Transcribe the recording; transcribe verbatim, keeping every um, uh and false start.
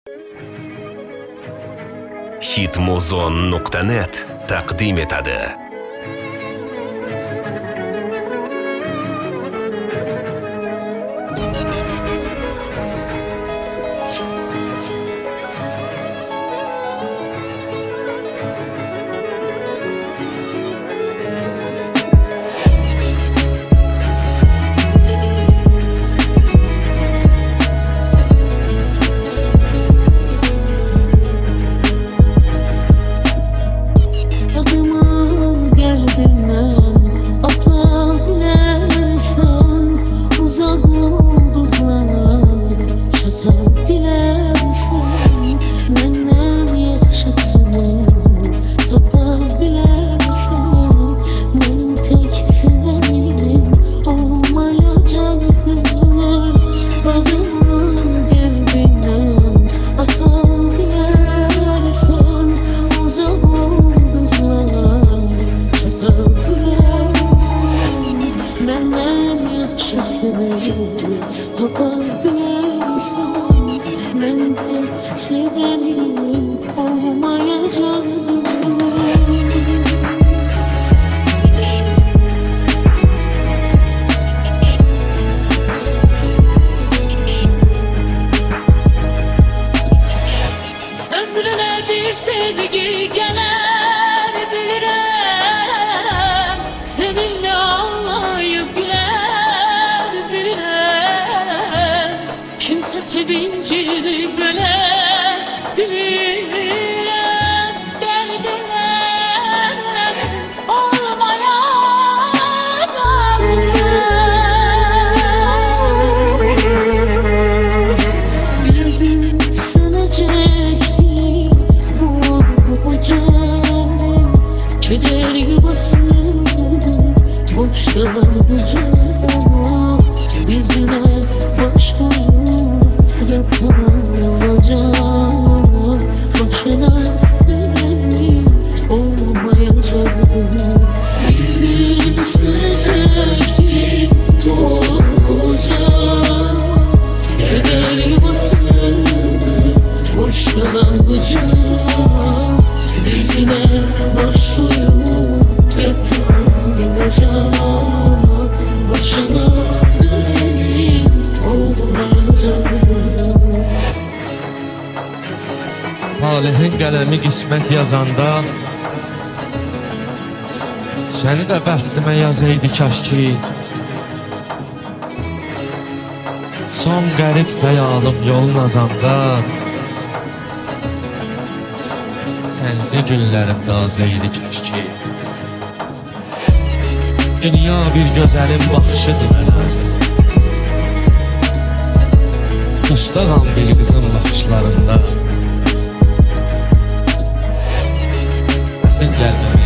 hitmuzon nuqta net taqdim etadi. Sevgi gelir bilirim, seninle ağlayıp güler bilirim. Kimse sevincini böler bilirim. Derdiler olmayacak. Bir gün sana çektim keder yuvasını boş kalan bu canım, yüzüne baş koyup yapamayacağım. Başına benim olmayacak. Bir sevdim olacak. Keder yuvasını boş kalan bu canım, yüzüne başlayıp yapamayacağım. Başına benim olmayacak. Talehin qələmi qismət yazanda səni də bəxtimə yazaydı kaş ki, son qərib xəyalım yolun azanda sənli günlərim nazeydi kaş ki. Dünya bir gözəlin baxışıdır mənə, ustağam bir qızın baxışlarında. Sen gelme.